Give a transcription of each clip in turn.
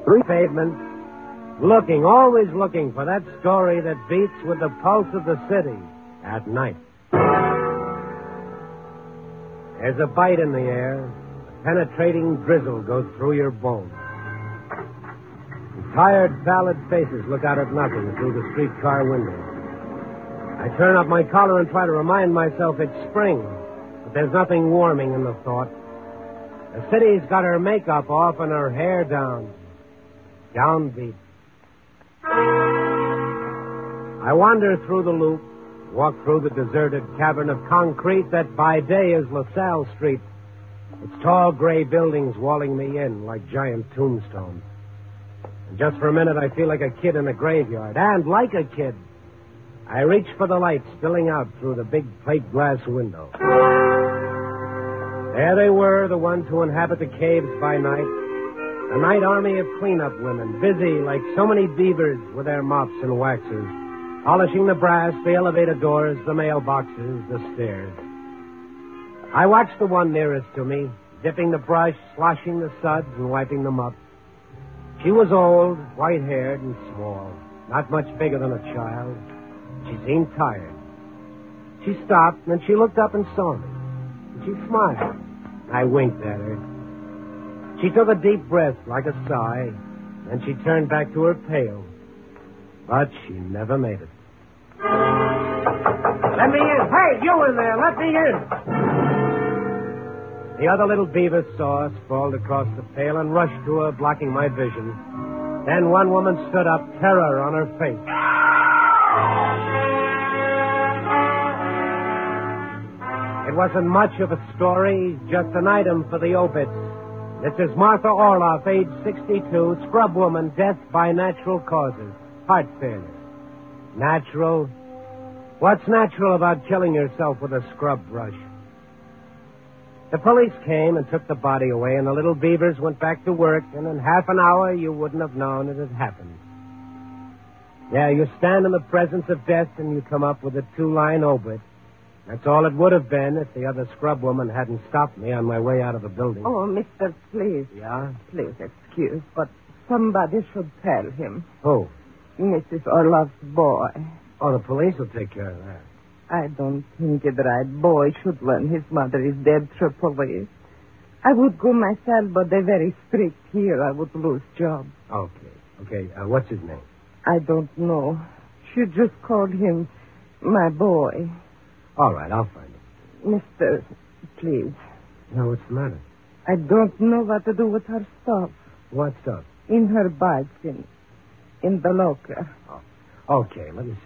Three pavements, looking, always looking for that story that beats with the pulse of the city at night. There's a bite in the air. A penetrating drizzle goes through your bones. Tired, pallid faces look out at nothing through the streetcar window. I turn up my collar and try to remind myself it's spring, but there's nothing warming in the thought. The city's got her makeup off and her hair down. Downbeat. I wander through the loop, walk through the deserted cavern of concrete that by day is LaSalle Street. Its tall gray buildings walling me in like giant tombstones. And just for a minute, I feel like a kid in a graveyard. And like a kid, I reach for the light spilling out through the big plate glass window. There they were, the ones who inhabit the caves by night. A night army of cleanup women, busy like so many beavers with their mops and waxes, polishing the brass, the elevator doors, the mailboxes, the stairs. I watched the one nearest to me, dipping the brush, sloshing the suds, and wiping them up. She was old, white-haired, and small, not much bigger than a child. She seemed tired. She stopped, and she looked up and saw me. And she smiled. I winked at her. She took a deep breath like a sigh, and she turned back to her pail. But she never made it. Let me in. Hey, you in there. Let me in. The other little beavers saw us, sprawled across the pail, and rushed to her, blocking my vision. Then one woman stood up, terror on her face. It wasn't much of a story, just an item for the obits. This is Martha Orloff, age 62, scrub woman, death by natural causes, heart failure. Natural? What's natural about killing yourself with a scrub brush? The police came and took the body away, and the little beavers went back to work, and in half an hour you wouldn't have known it had happened. Yeah, you stand in the presence of death and you come up with a 2-line obit. That's all it would have been if the other scrub woman hadn't stopped me on my way out of the building. Oh, mister, please. Yeah? Please excuse, but somebody should tell him. Who? Mrs. Orloff's boy. Oh, the police will take care of that. I don't think it right boy should learn his mother is dead through police. I would go myself, but they're very strict here. I would lose job. Okay. What's his name? I don't know. She just called him my boy. All right, I'll find him. Mister, please. Now, what's the matter? I don't know what to do with her stuff. What stuff? In her bags, in the locker. Oh, okay, let me see.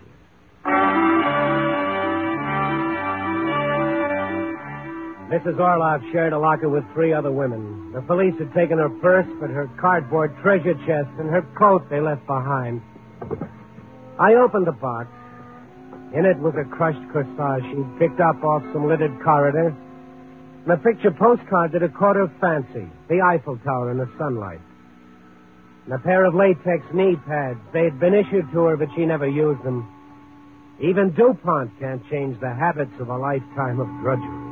Mrs. Orloff shared a locker with 3 other women. The police had taken her purse, but her cardboard treasure chest and her coat they left behind. I opened the box. In it was a crushed corsage she'd picked up off some littered corridor, and a picture postcard that had caught her fancy, the Eiffel Tower in the sunlight. And a pair of latex knee pads. They'd been issued to her, but she never used them. Even DuPont can't change the habits of a lifetime of drudgery.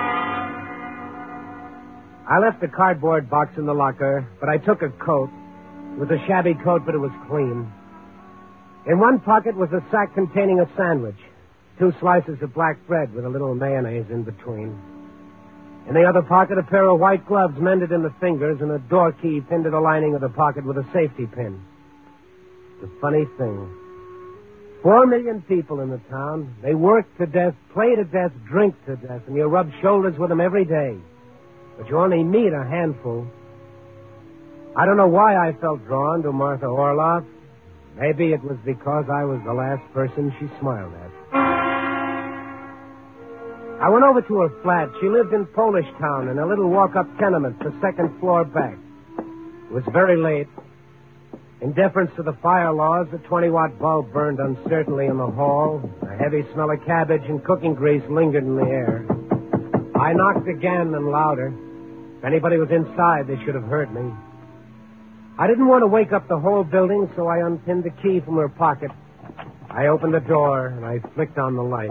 I left the cardboard box in the locker, but I took a coat. It was a shabby coat, but it was clean. In one pocket was a sack containing a sandwich, 2 slices of black bread with a little mayonnaise in between. In the other pocket, a pair of white gloves mended in the fingers and a door key pinned to the lining of the pocket with a safety pin. The funny thing, 4 million people in the town. They work to death, play to death, drink to death, and you rub shoulders with them every day. But you only meet a handful. I don't know why I felt drawn to Martha Orloff. Maybe it was because I was the last person she smiled at. I went over to her flat. She lived in Polish Town in a little walk-up tenement, the 2nd floor back. It was very late. In deference to the fire laws, the 20-watt bulb burned uncertainly in the hall. A heavy smell of cabbage and cooking grease lingered in the air. I knocked again and louder. If anybody was inside, they should have heard me. I didn't want to wake up the whole building, so I unpinned the key from her pocket. I opened the door, and I flicked on the light.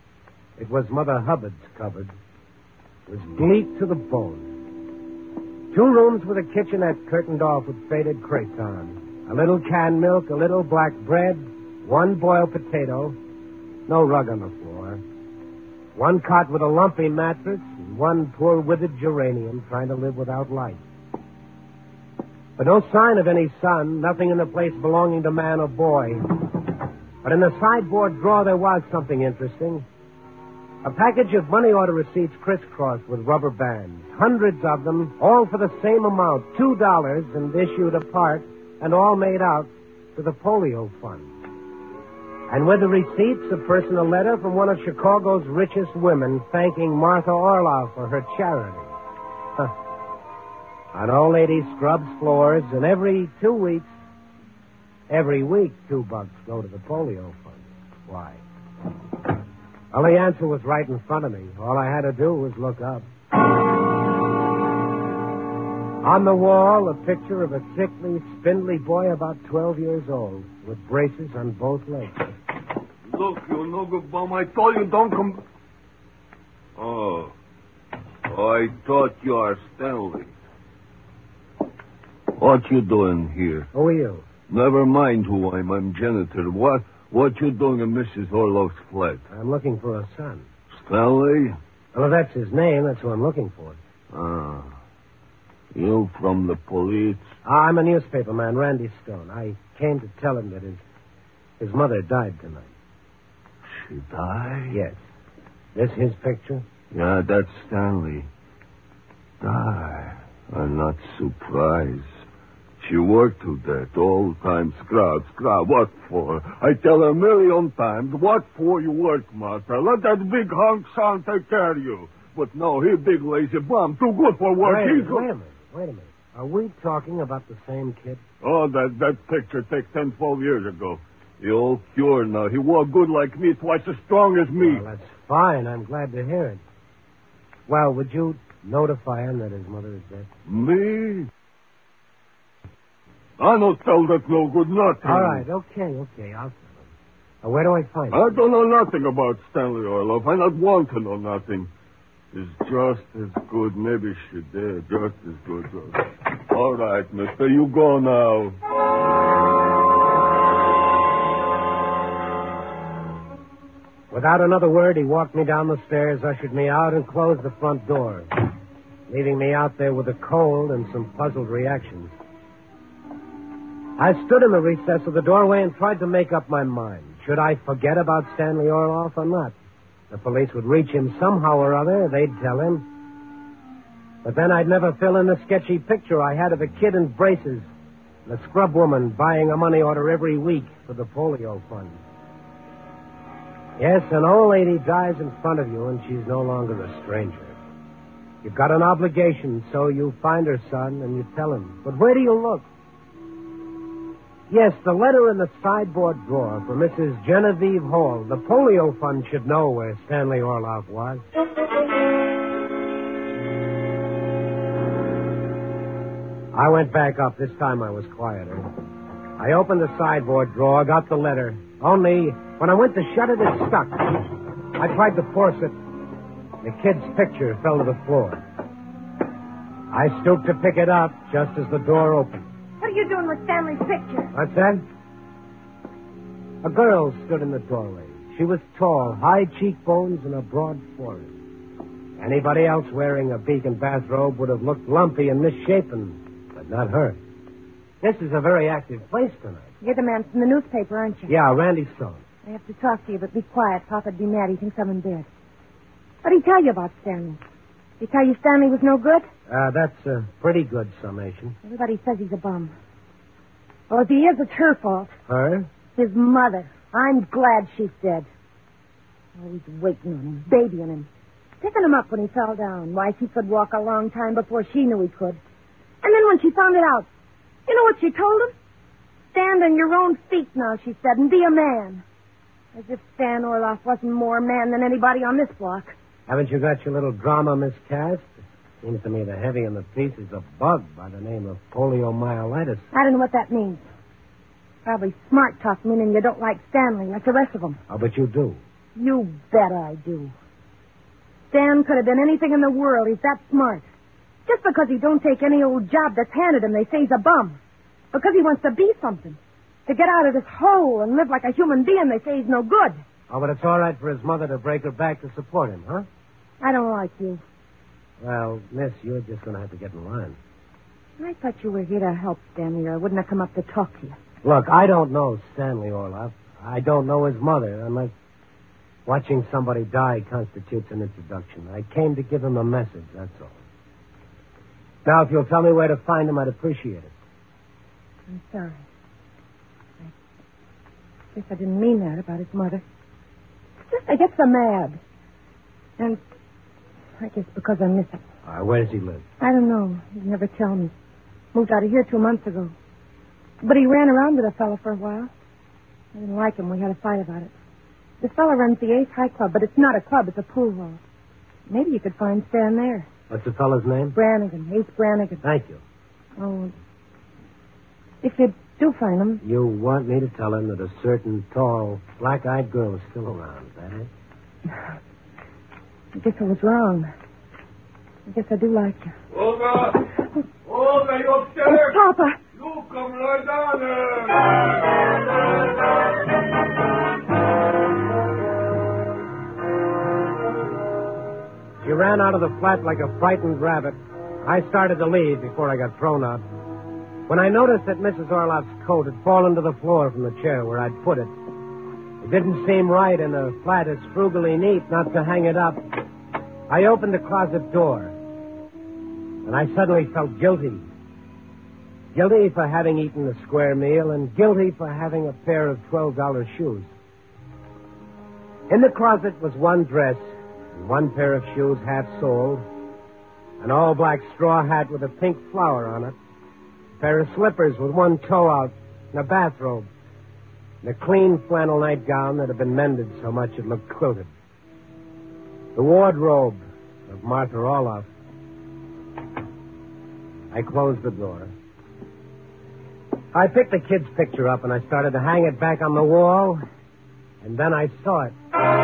It was Mother Hubbard's cupboard. It was bleak to the bone. 2 rooms with a kitchenette curtained off with faded cretonne. A little canned milk, a little black bread, 1 boiled potato, no rug on the floor. 1 cot with a lumpy mattress, and 1 poor withered geranium trying to live without light. But no sign of any sun, nothing in the place belonging to man or boy. But in the sideboard drawer there was something interesting. A package of money order receipts crisscrossed with rubber bands. Hundreds of them, all for the same amount, $2, and issued apart, and all made out to the polio fund. And with the receipts, a personal letter from one of Chicago's richest women thanking Martha Orloff for her charity. An old lady scrubs floors, and every 2 weeks, every week, $2 go to the polio fund. Why? Well, the answer was right in front of me. All I had to do was look up. On the wall, a picture of a sickly, spindly boy about 12 years old, with braces on both legs. Look, you no good bum. I told you don't come... Oh, I thought you are Stanley. What you doing here? Who are you? Never mind who I am. I'm janitor. What you doing in Mrs. Orloff's flat? I'm looking for a son. Stanley? Well, if that's his name, that's who I'm looking for. Ah. You from the police? I'm a newspaper man, Randy Stone. I came to tell him that his mother died tonight. She died? Yes. This his picture? Yeah, that's Stanley. Die. I'm not surprised. She worked to that all the time. Scrub. What for? I tell her 1,000,000 times. What for you work, Martha? Let that big hunk son take care of you. But no, he big lazy bum. Too good for work. Wait a minute. Are we talking about the same kid? Oh, that picture takes 10, 12 years ago. He all cured now. He walked good like me, twice as strong as me. Well, that's fine. I'm glad to hear it. Well, would you notify him that his mother is dead? Me? I don't tell that no good nothing. All right, okay. I'll tell him. Where do I find him? I don't know nothing about Stanley Orloff. I not want to know nothing. It's just as good. Maybe she did. Just as good. All right, mister. You go now. Without another word, he walked me down the stairs, ushered me out, and closed the front door, leaving me out there with the cold and some puzzled reactions. I stood in the recess of the doorway and tried to make up my mind. Should I forget about Stanley Orloff or not? The police would reach him somehow or other. They'd tell him. But then I'd never fill in the sketchy picture I had of a kid in braces and a scrub woman buying a money order every week for the polio fund. Yes, an old lady dies in front of you, and she's no longer a stranger. You've got an obligation, so you find her son and you tell him. But where do you look? Yes, the letter in the sideboard drawer for Mrs. Genevieve Hall. The polio fund should know where Stanley Orloff was. I went back up. This time I was quieter. I opened the sideboard drawer, got the letter. Only when I went to shut it, it stuck. I tried to force it. The kid's picture fell to the floor. I stooped to pick it up just as the door opened. What are you doing with Stanley's picture? What's that? A girl stood in the doorway. She was tall, high cheekbones, and a broad forehead. Anybody else wearing a Beacon bathrobe would have looked lumpy and misshapen, but not her. This is a very active place tonight. You're the man from the newspaper, aren't you? Yeah, Randy Stone. I have to talk to you, but be quiet. Papa'd be mad. He thinks I'm in bed. What did he tell you about Stanley? Did he tell you Stanley was no good? That's a pretty good summation. Everybody says he's a bum. Well, if he is, it's her fault. Her? His mother. I'm glad she's dead. Always waiting on him, babying him, picking him up when he fell down. Why, he could walk a long time before she knew he could. And then when she found it out, you know what she told him? Stand on your own feet now, she said, and be a man. As if Stan Orloff wasn't more man than anybody on this block. Haven't you got your little drama, Miss Cass? Seems to me the heavy in the piece is a bug by the name of poliomyelitis. I don't know what that means. Probably smart talk, meaning you don't like Stanley like the rest of them. Oh, but you do. You bet I do. Stan could have been anything in the world. He's that smart. Just because he don't take any old job that's handed him, they say he's a bum. Because he wants to be something. To get out of this hole and live like a human being, they say he's no good. Oh, but it's all right for his mother to break her back to support him, huh? I don't like you. Well, miss, you're just going to have to get in line. I thought you were here to help Stanley, or I wouldn't have come up to talk to you. Look, I don't know Stanley Orloff. I don't know his mother, unless watching somebody die constitutes an introduction. I came to give him a message, that's all. Now, if you'll tell me where to find him, I'd appreciate it. I'm sorry. I guess I didn't mean that about his mother. Just I get so mad. And I guess because I miss him. Where does he live? I don't know. He'd never tell me. Moved out of here 2 months ago. But he ran around with a fella for a while. I didn't like him. We had a fight about it. This fella runs the Ace High Club, but it's not a club. It's a pool hall. Maybe you could find Stan there. What's the fellow's name? Brannigan. Ace Brannigan. Thank you. Oh, if you do find him... You want me to tell him that a certain tall, black-eyed girl is still around, is that it? I guess I was wrong. I guess I do like you. Olga! Olga, you upstairs? Oh, Papa! You come right down She ran out of the flat like a frightened rabbit. I started to leave before I got thrown out. When I noticed that Mrs. Orloff's coat had fallen to the floor from the chair where I'd put it, it didn't seem right in a flat as frugally neat not to hang it up. I opened the closet door, and I suddenly felt guilty. Guilty for having eaten a square meal, and guilty for having a pair of $12 shoes. In the closet was one dress, and one pair of shoes half-soled, an all-black straw hat with a pink flower on it, a pair of slippers with one toe out, and a bathrobe, and a clean flannel nightgown that had been mended so much it looked quilted. The wardrobe of Martha Orloff. I closed the door. I picked the kid's picture up and I started to hang it back on the wall, and then I saw it.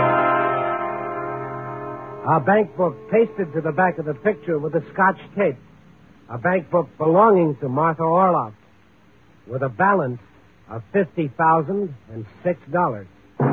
A bank book pasted to the back of the picture with a Scotch tape. A bank book belonging to Martha Orloff with a balance of $50,006.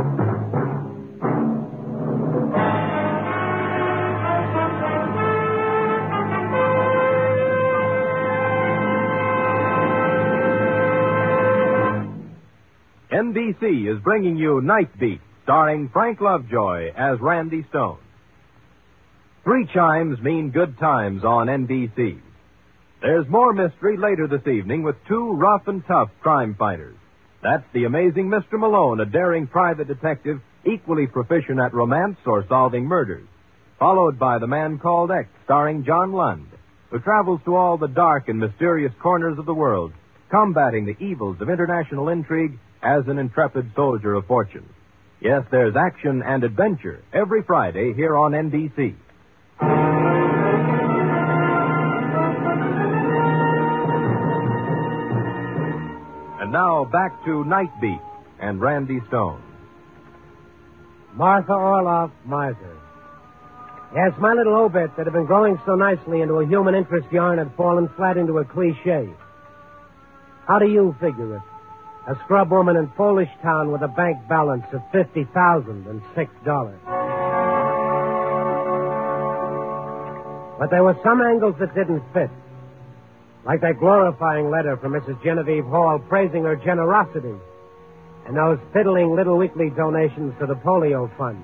NBC is bringing you Night Beat, starring Frank Lovejoy as Randy Stone. 3 chimes mean good times on NBC. There's more mystery later this evening with 2 rough and tough crime fighters. That's the amazing Mr. Malone, a daring private detective equally proficient at romance or solving murders. Followed by The Man Called X, starring John Lund, who travels to all the dark and mysterious corners of the world, combating the evils of international intrigue as an intrepid soldier of fortune. Yes, there's action and adventure every Friday here on NBC. And now back to Night Beat and Randy Stone. Martha Orloff, Martha. Yes, my little obit that had been growing so nicely into a human interest yarn had fallen flat into a cliche. How do you figure it? A scrub woman in Polish Town with a bank balance of $50,006. But there were some angles that didn't fit. Like that glorifying letter from Mrs. Genevieve Hall praising her generosity, and those fiddling little weekly donations to the polio fund.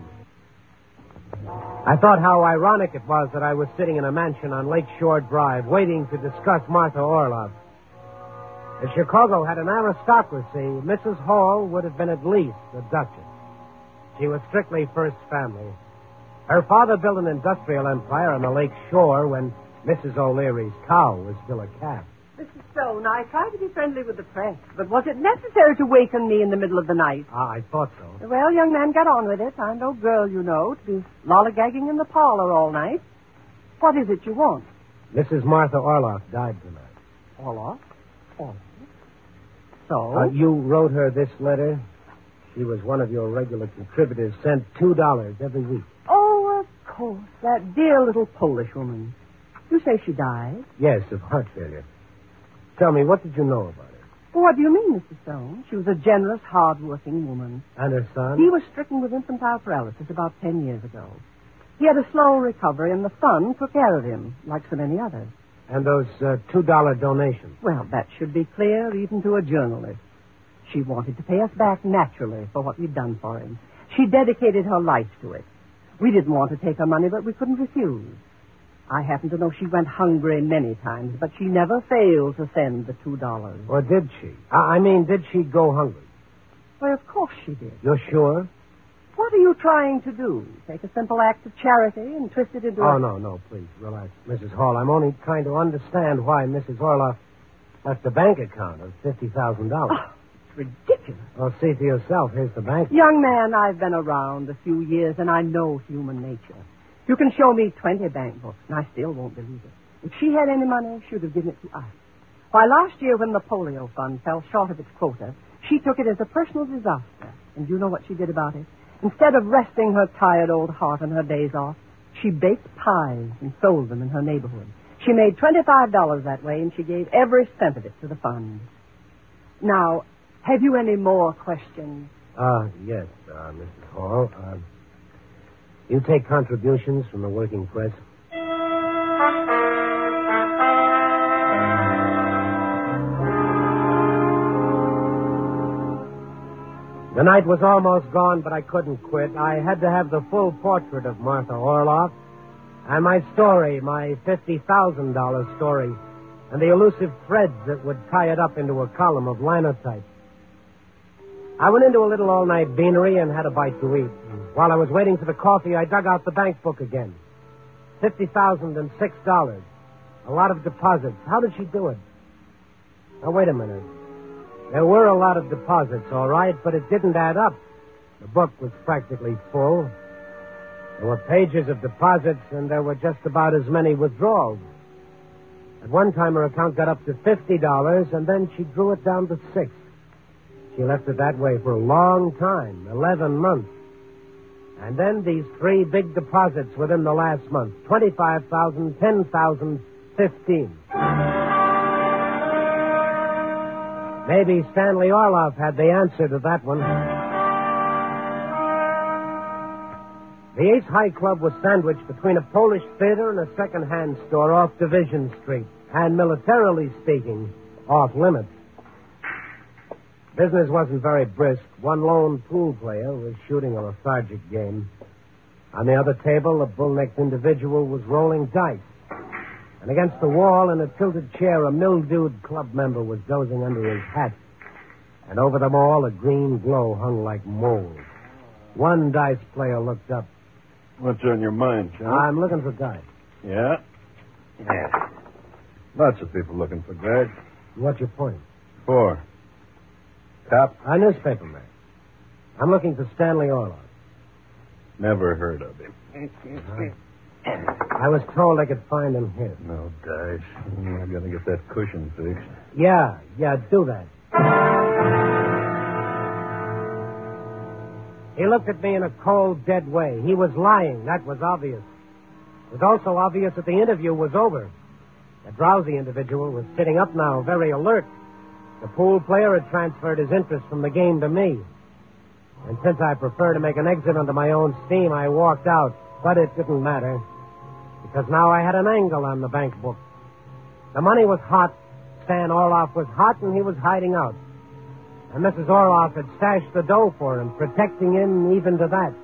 I thought how ironic it was that I was sitting in a mansion on Lakeshore Drive waiting to discuss Martha Orloff. If Chicago had an aristocracy, Mrs. Hall would have been at least a duchess. She was strictly first family. Her father built an industrial empire on the lake shore when Mrs. O'Leary's cow was still a calf. Mrs. Stone, I tried to be friendly with the press, but was it necessary to waken me in the middle of the night? I thought so. Well, young man, get on with it. I'm no girl, you know, to be lollygagging in the parlor all night. What is it you want? Mrs. Martha Orloff died tonight. Orloff? Orloff? So? You wrote her this letter? She was one of your regular contributors, sent $2 every week. Oh, of course. That dear little Polish woman. You say she died? Yes, of heart failure. Tell me, what did you know about her? Well, what do you mean, Mr. Stone? She was a generous, hard-working woman. And her son? He was stricken with infantile paralysis about 10 years ago. He had a slow recovery, and the fund took care of him, like so many others. And those $2 donations? Well, that should be clear even to a journalist. She wanted to pay us back naturally for what we'd done for him. She dedicated her life to it. We didn't want to take her money, but we couldn't refuse. I happen to know she went hungry many times, but she never failed to send the $2. Or did she? I mean, did she go hungry? Why, of course she did. You're sure? What are you trying to do? Take a simple act of charity and twist it into Oh, no, please, relax. Mrs. Hall, I'm only trying to understand why Mrs. Orloff left a bank account of $50,000. Oh, it's ridiculous. Well, see for yourself. Here's the bank. Young man, I've been around a few years, and I know human nature. You can show me 20 bank books, and I still won't believe it. If she had any money, she would have given it to us. Why, last year when the polio fund fell short of its quota, she took it as a personal disaster. And you know what she did about it? Instead of resting her tired old heart on her days off, she baked pies and sold them in her neighborhood. She made $25 that way, and she gave every cent of it to the fund. Now, have you any more questions? Yes, Mrs. Hall. You take contributions from the working press? The night was almost gone, but I couldn't quit. I had to have the full portrait of Martha Orloff and my story, my $50,000 story, and the elusive threads that would tie it up into a column of linotype. I went into a little all-night beanery and had a bite to eat. While I was waiting for the coffee, I dug out the bank book again. $50,006. A lot of deposits. How did she do it? Now, wait a minute. There were a lot of deposits, all right, but it didn't add up. The book was practically full. There were pages of deposits, and there were just about as many withdrawals. At one time, her account got up to $50, and then she drew it down to $6. She left it that way for a long time, 11 months. And then these 3 big deposits within the last month, $25,000, $10,000, $15,000. Maybe Stanley Orloff had the answer to that one. The Ace High Club was sandwiched between a Polish theater and a second-hand store off Division Street, and militarily speaking, off limits. Business wasn't very brisk. One lone pool player was shooting a lethargic game. On the other table, a bull-necked individual was rolling dice. And against the wall, in a tilted chair, a mildewed club member was dozing under his hat. And over them all, a green glow hung like mold. One dice player looked up. What's on your mind, John? I'm looking for dice. Yeah? Yeah. Lots of people looking for guys. What's your point? 4. Cop? A newspaperman. I'm looking for Stanley Orloff. Never heard of him. I was told I could find him here. No dice. I gotta get that cushion fixed. Yeah, do that. He looked at me in a cold, dead way. He was lying. That was obvious. It was also obvious that the interview was over. The drowsy individual was sitting up now, very alert. The pool player had transferred his interest from the game to me. And since I prefer to make an exit under my own steam, I walked out. But it didn't matter, because now I had an angle on the bank book. The money was hot, Stan Orloff was hot, and he was hiding out. And Mrs. Orloff had stashed the dough for him, protecting him even to that.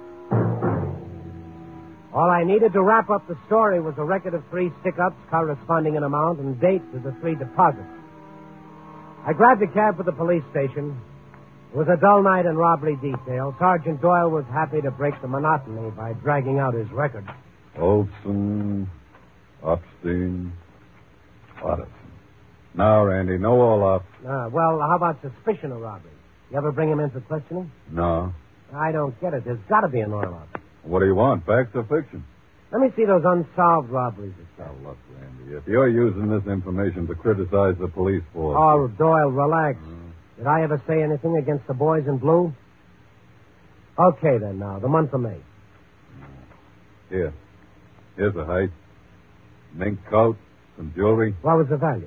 All I needed to wrap up the story was a record of 3 stick-ups corresponding in amount and date to the 3 deposits. I grabbed a cab for the police station. It was a dull night in robbery detail. Sergeant Doyle was happy to break the monotony by dragging out his record. Olson, Upstein, Watson. Now, Randy, no Orloff. Well, how about suspicion of robbery? You ever bring him in for questioning? No. I don't get it. There's got to be an Orloff. What do you want, facts or fiction? Let me see those unsolved robberies. Now, look, Randy, if you're using this information to criticize the police force... Oh, Doyle, relax. Did I ever say anything against the boys in blue? Okay, then, now, the month of May. Here's a height. Mink coat, Some jewelry? What was the value?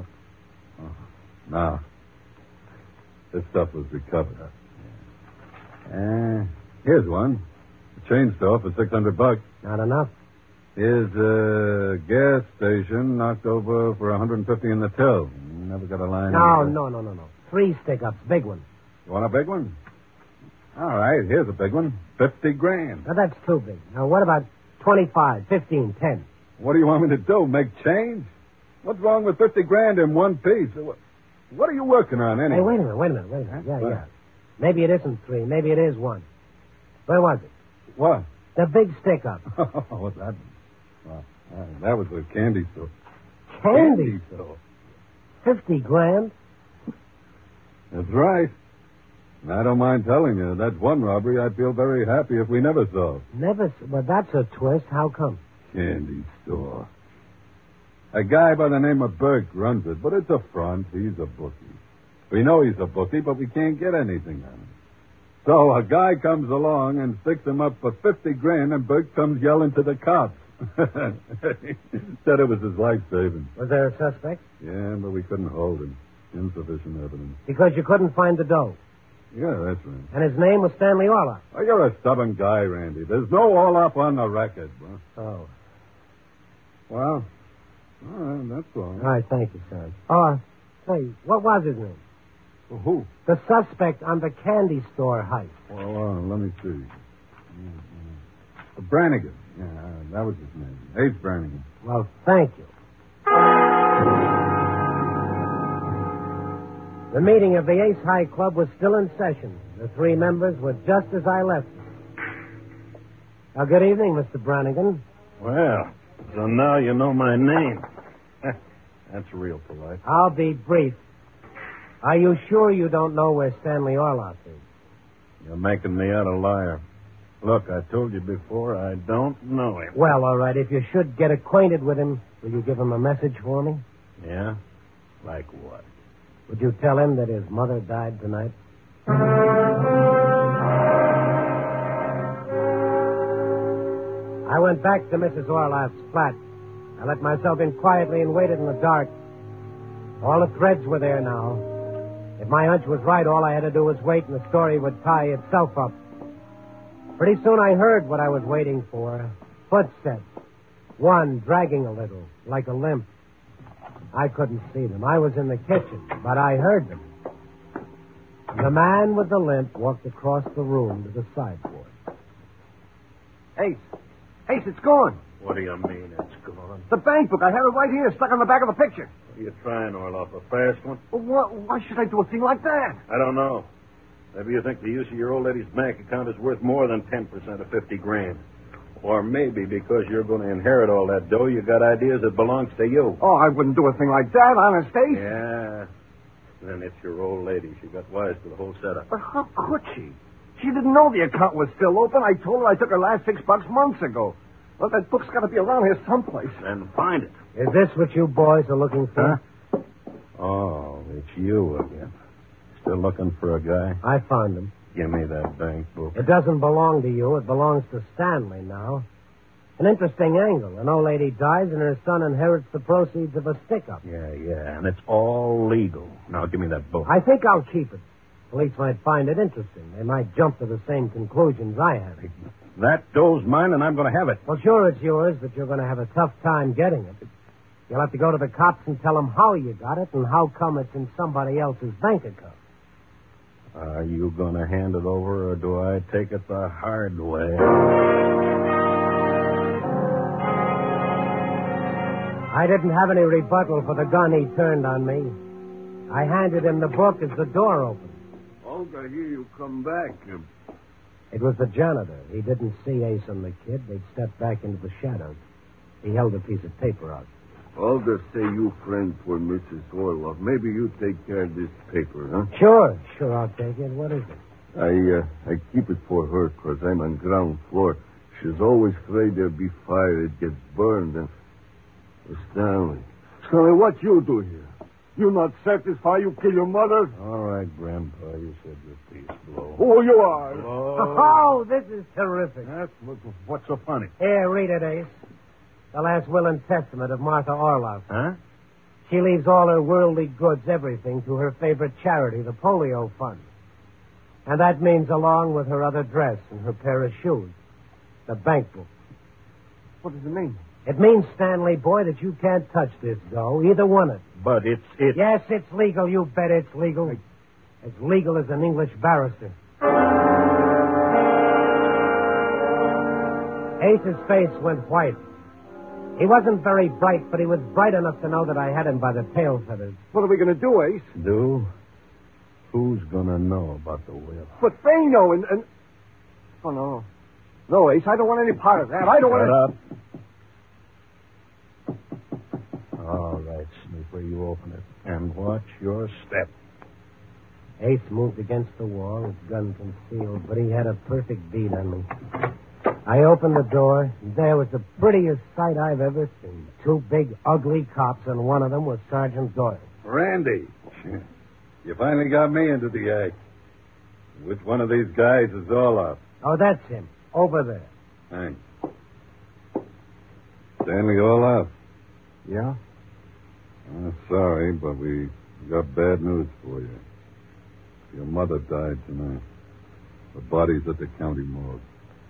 No. This stuff was recovered. Here's one. A chain store for $600. Not enough. Here's a gas station knocked over for $150 in the till. Never got a line. No. 3 stick-ups, big one. You want a big one? All right, here's a big one. $50,000. Now, that's too big. Now, what about 25, 15, 10? What do you want me to do? Make change? What's wrong with $50,000 in one piece? What are you working on, anyway? Hey, wait a minute. Yeah. Maybe it isn't 3. Maybe it is 1. Where was it? What? The big stick-up. What's that? Well, that was the candy store. Candy store? $50,000? That's right. And I don't mind telling you, that's one robbery I'd feel very happy if we never solved. Well, that's a twist. How come? Candy store. A guy by the name of Burke runs it, but it's a front. He's a bookie. We know he's a bookie, but we can't get anything on him. So a guy comes along and sticks him up for $50,000, and Burke comes yelling to the cops. Said it was his life savings. Was there a suspect? Yeah, but we couldn't hold him. Insufficient evidence. Because you couldn't find the dough. Yeah, that's right. And his name was Stanley Orloff. Oh, you're a stubborn guy, Randy. There's no Orloff on the record, bro. Oh. Well, all right, that's all. All right, thank you, son. Say, what was his name? Well, who? The suspect on the candy store heist. Well, let me see. Brannigan. Yeah, that was his name. Ace Brannigan. Well, thank you. The meeting of the Ace High Club was still in session. The 3 members were just as I left them. Now, good evening, Mr. Brannigan. Well, so now you know my name. That's real polite. I'll be brief. Are you sure you don't know where Stanley Orloff is? You're making me out a liar. Look, I told you before, I don't know him. Well, all right. If you should get acquainted with him, will you give him a message for me? Yeah? Like what? Would you tell him that his mother died tonight? I went back to Mrs. Orloff's flat. I let myself in quietly and waited in the dark. All the threads were there now. If my hunch was right, all I had to do was wait and the story would tie itself up. Pretty soon I heard what I was waiting for. Footsteps. One dragging a little, like a limp. I couldn't see them. I was in the kitchen, but I heard them. The man with the limp walked across the room to the sideboard. Ace, it's gone. What do you mean it's gone? The bank book. I have it right here, stuck on the back of the picture. What are you trying, Orloff? A fast one? Well, why should I do a thing like that? I don't know. Maybe you think the use of your old lady's bank account is worth more than 10% of $50,000. Or maybe because you're going to inherit all that dough, you got ideas that belongs to you. Oh, I wouldn't do a thing like that, honest, Ace. Yeah. Then it's your old lady. She got wise to the whole setup. But how could she? She didn't know the account was still open. I told her I took her last $6 months ago. Well, that book's got to be around here someplace. Then find it. Is this what you boys are looking for? Huh? Oh, it's you again. Still looking for a guy? I found him. Give me that bank book. It doesn't belong to you. It belongs to Stanley now. An interesting angle. An old lady dies and her son inherits the proceeds of a stick-up. Yeah, and it's all legal. Now, give me that book. I think I'll keep it. Police might find it interesting. They might jump to the same conclusions I have. That dough's mine, and I'm going to have it. Well, sure it's yours, but you're going to have a tough time getting it. You'll have to go to the cops and tell them how you got it and how come it's in somebody else's bank account. Are you going to hand it over, or do I take it the hard way? I didn't have any rebuttal for the gun he turned on me. I handed him the book as the door opened. Olga, here you come back. It was the janitor. He didn't see Ace and the kid. They'd stepped back into the shadows. He held a piece of paper out. Olga say you friend for Mrs. Orloff. Maybe you take care of this paper, huh? Sure, I'll take it. What is it? I keep it for her because I'm on ground floor. She's always afraid there'll be fire. It gets burned. And Stanley, what you do here? You not satisfied you kill your mother? All right, Grandpa, you said your piece. Blow. Who you are? Oh, this is terrific. What's so funny? Here, read it, Ace. The last will and testament of Martha Orloff. Huh? She leaves all her worldly goods, everything, to her favorite charity, the Polio Fund. And that means along with her other dress and her pair of shoes, the bank book. What does it mean? It means, Stanley, boy, that you can't touch this dough, either one of it. But it's... Yes, it's legal. You bet it's legal. As legal as an English barrister. Ace's face went white. He wasn't very bright, but he was bright enough to know that I had him by the tail feathers. What are we going to do, Ace? Do? Who's gonna know about the will? But they know, and... Oh, no. No, Ace, I don't want any part of that. I don't want Shut up. All right, Snooper, you open it. And watch your step. Ace moved against the wall, his gun concealed, but he had a perfect bead on me. I opened the door, and there was the prettiest sight I've ever seen. Two big, ugly cops, and one of them was Sergeant Doyle. Randy. You finally got me into the act. Which one of these guys is Orloff? Oh, that's him, over there. Thanks. Stanley Orloff. Yeah? Sorry, but we got bad news for you. Your mother died tonight. The body's at the county morgue.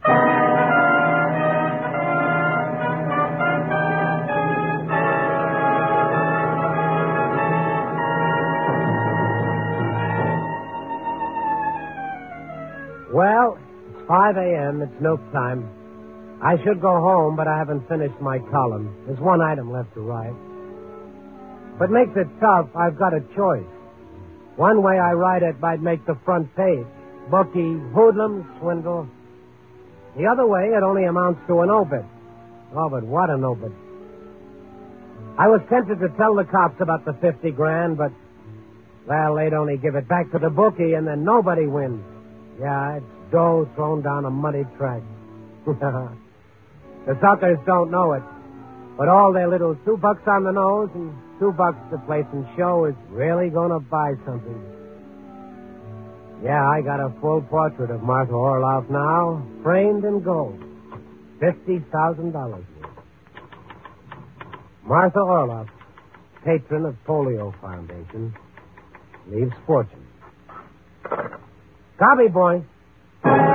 Well, it's 5 a.m. It's milk time. I should go home, but I haven't finished my column. There's one item left to write. But makes it tough, I've got a choice. One way I write it might make the front page. Bookie, hoodlum, swindle. The other way, it only amounts to an obit. Oh, but what an obit. I was tempted to tell the cops about the 50 grand, but, well, they'd only give it back to the bookie, and then nobody wins. Yeah, it's dough thrown down a muddy track. The suckers don't know it, but all their little $2 on the nose and $2 to place and show is really going to buy something. Yeah, I got a full portrait of Martha Orloff now, framed in gold. $50,000 worth. Martha Orloff, patron of Polio Foundation, leaves fortune. Copy, boy.